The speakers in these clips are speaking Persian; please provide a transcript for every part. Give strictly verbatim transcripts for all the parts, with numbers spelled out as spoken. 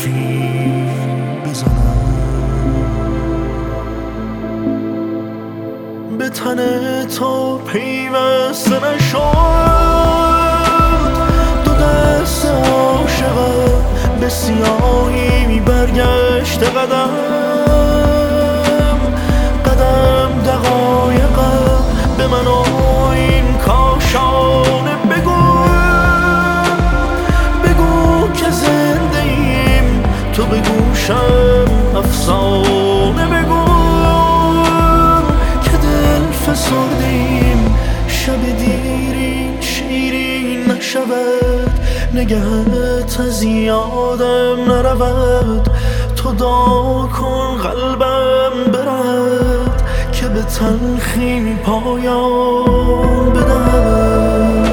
حرفی بزنم به تن تو پیوسته نشد. دو دست عاشقم به سیاهی برگشت قدم قدم دقایقم به من و این کاشانه بگو بگو که زنده ایم، تو به گوشم افسانه بگو که دل فسردیم، شب دیرین شیرین نشود، نگهت از یادم نرود. تو دعا کن قلبم برد که به تلخی پایان بدهد.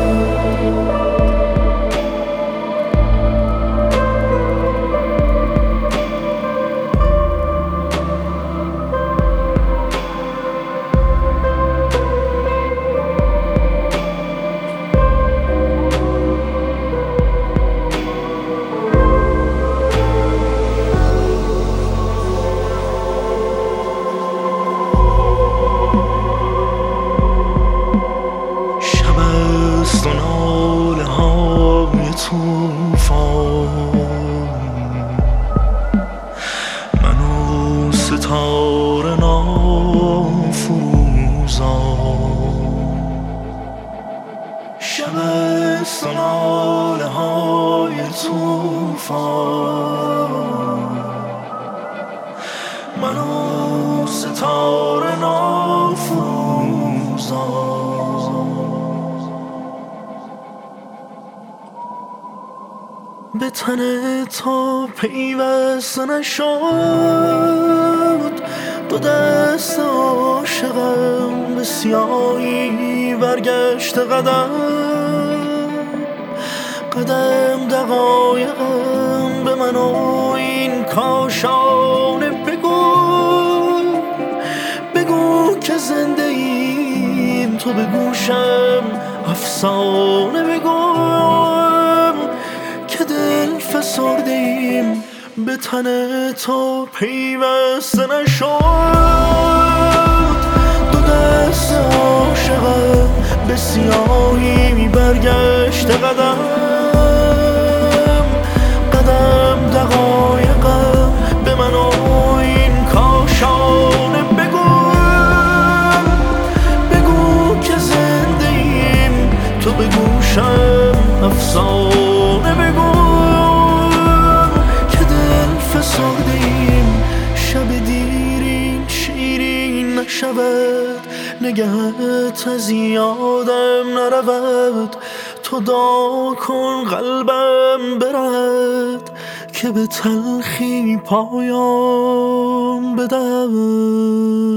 و ناله های توفان، من و ستاره نافروزان. شب است و ناله های توفان، من و ستاره نافروزان. به تن تو پیوسته نشد. دو دست عاشقم به سیاهی برگشت قدم قدم دقایقم به من و این کاشانه بگو بگو که زنده ایم، تو به گوشم افسانه بگو که دل فسرده ایم، به تن تو پیوسته نشد. دو دست عاشقم به سیاهی برگشت قدم قدم دقایقم به من و این کاشانه بگو بگو که زنده ایم، تو به گوشم افسانه بگو که دل فسرده ایم، شب دیرین شیرین نشود، نگهت از یادم نرود. تو دعا کن قلبم برد که به تلخی پایان بدهد.